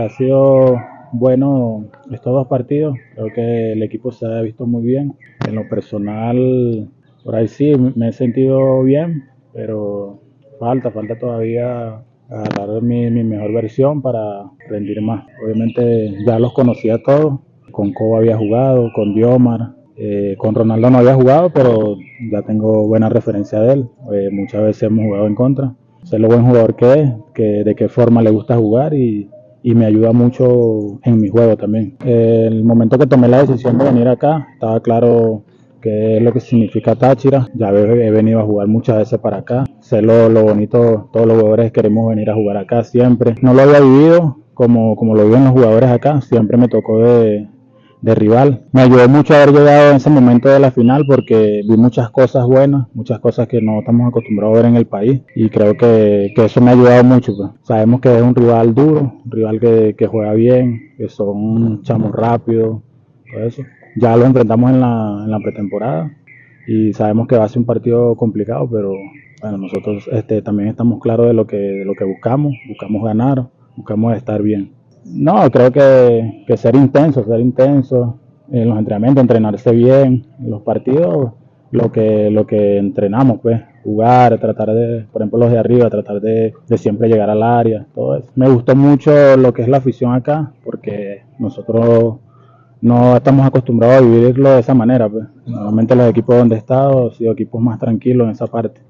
Ha sido bueno estos dos partidos, creo que el equipo se ha visto muy bien. En lo personal, por ahí sí, me he sentido bien, pero falta todavía agarrar mi mejor versión para rendir más. Obviamente ya los conocía todos, con Cobo había jugado, con Diomar, con Ronaldo no había jugado, pero ya tengo buena referencia de él. Muchas veces hemos jugado en contra. Sé lo buen jugador que es, de qué forma le gusta jugar y me ayuda mucho en mi juego también. El momento que tomé la decisión de venir acá, estaba claro qué es lo que significa Táchira. Ya he venido a jugar muchas veces para acá. Sé lo bonito, todos los jugadores queremos venir a jugar acá siempre. No lo había vivido como lo viven los jugadores acá, siempre me tocó de rival. Me ayudó mucho haber llegado en ese momento de la final porque vi muchas cosas buenas, muchas cosas que no estamos acostumbrados a ver en el país y creo que eso me ha ayudado mucho. Pues. Sabemos que es un rival duro, un rival que juega bien, que son chamos rápidos, todo eso. Ya lo enfrentamos en la pretemporada y sabemos que va a ser un partido complicado, pero bueno, nosotros también estamos claros de lo que buscamos ganar, buscamos estar bien. No, creo que ser intenso en los entrenamientos, entrenarse bien, en los partidos, lo que entrenamos, pues, jugar, tratar de, por ejemplo, los de arriba, tratar de siempre llegar al área, todo eso. Me gustó mucho lo que es la afición acá, porque nosotros no estamos acostumbrados a vivirlo de esa manera, pues. Normalmente los equipos donde he estado han sido equipos más tranquilos en esa parte.